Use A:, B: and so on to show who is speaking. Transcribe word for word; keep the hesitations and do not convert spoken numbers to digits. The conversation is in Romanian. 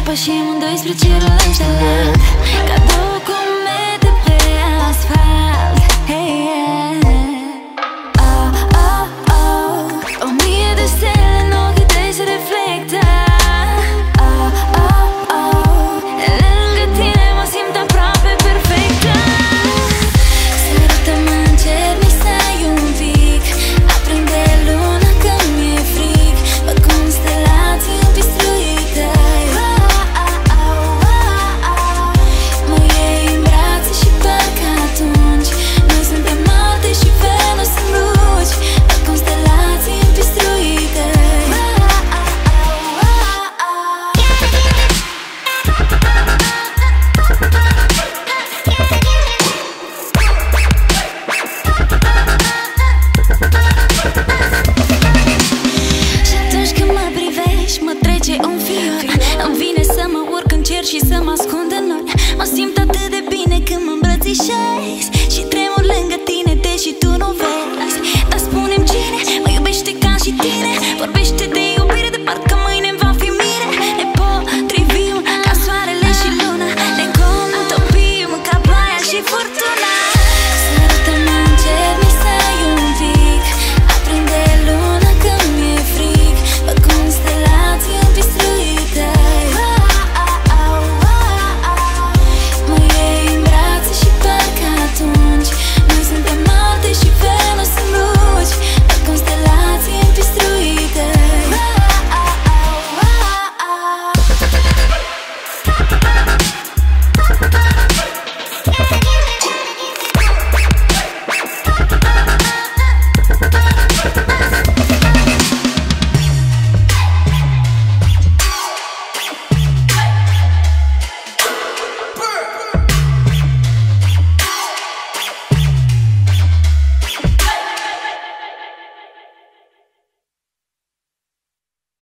A: pășim amândoi spre cerul înșelat, ca două comete pe asfalt. Hey, yeah. Oh, oh, oh. O mie de stele în ochii tăi se reflectă. Oh, oh, oh. Lângă tine mă simt aproape perfectă. Sărută-mă în cer, mi stai un pic. Aprinde luna că mi-e frig. Văd constelații în pistruii tăi. Mă iei în brațe și parcă atunci noi suntem Marte și Venus în luci. Văd constelații în pistruii tăi. Și atunci când mă privești, mă trece un fior. Îmi vine să mă urc în cer și să mă ascund